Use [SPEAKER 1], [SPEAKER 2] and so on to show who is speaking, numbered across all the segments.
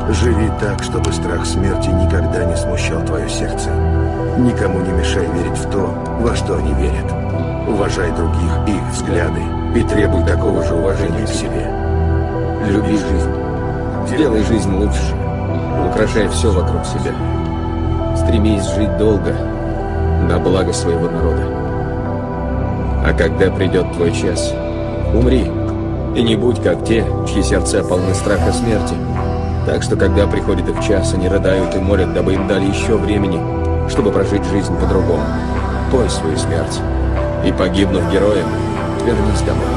[SPEAKER 1] Живи так, чтобы страх смерти никогда не смущал твое сердце. Никому не мешай верить в то, во что они верят. Уважай других и их взгляды и требуй такого же уважения к себе.
[SPEAKER 2] Люби жизнь. Сделай жизнь лучше. Украшай все вокруг себя. Стремись жить долго, на благо своего народа. А когда придет твой час, умри. И не будь как те, чьи сердца полны страха смерти. Так что, когда приходит их час, они рыдают и молят, дабы им дали еще времени, чтобы прожить жизнь по-другому. Пой свою смерть. И, погибнув героем, вернись домой.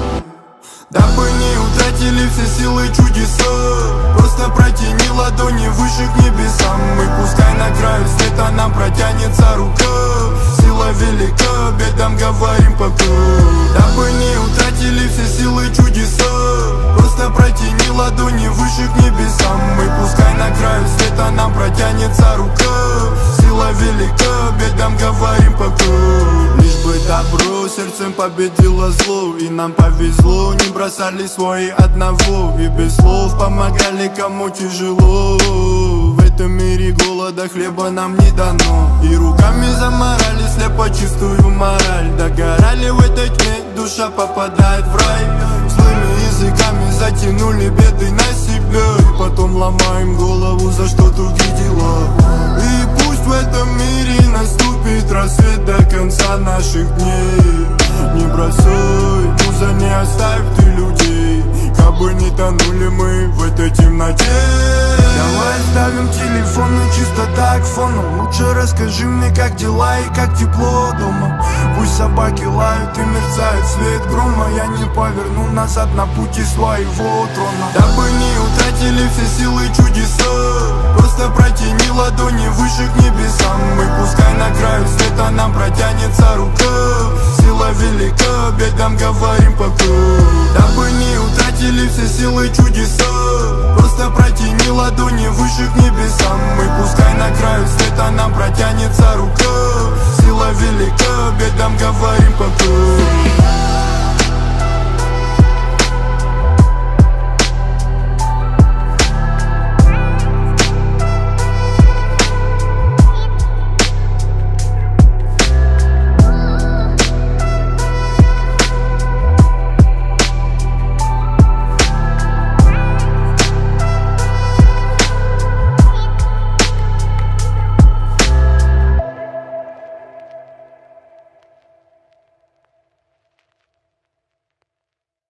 [SPEAKER 3] Дабы не утратили все силы чудеса, просто протяни ладони выше к небесам. И пускай на краю света нам протянется рука. Сила велика, бедам говорим пока. Дабы не утратили все силы чудеса, просто протяни ладони выше к небесам. И пускай на краю света нам протянется рука. Сила велика, бедам говорим пока. Лишь бы добро сердцем победило зло. И нам повезло, не бросали свои одного. И без слов помогали кому тяжело. В этом мире голода хлеба нам не дано. И руками заморали слепо чистую мораль. Догорали в этой тьме, душа попадает в рай. Злыми языками затянули беды на себя. И потом ломаем голову за что другие дела. И пусть в этом мире наступит рассвет до конца наших дней. Не бросай, муза, не оставь ты людей. Как бы не тонули мы в этой темноте. Давай ставим телефоны чисто так фоном. Лучше расскажи мне, как дела и как тепло дома. Пусть собаки лают и мерцает свет грома. Я не поверну назад на пути своего трона. Дабы не утратили все силы чудеса, просто протяни ладони выше к небесам. И пускай на краю света нам протянется рука. Сила велика, бедам говорим пока. Дабы не утратили все силы чудеса, просто протяни ладони выше к небесам. И пускай на краю света нам протянется рука. Сила велика, бедам говорим пока.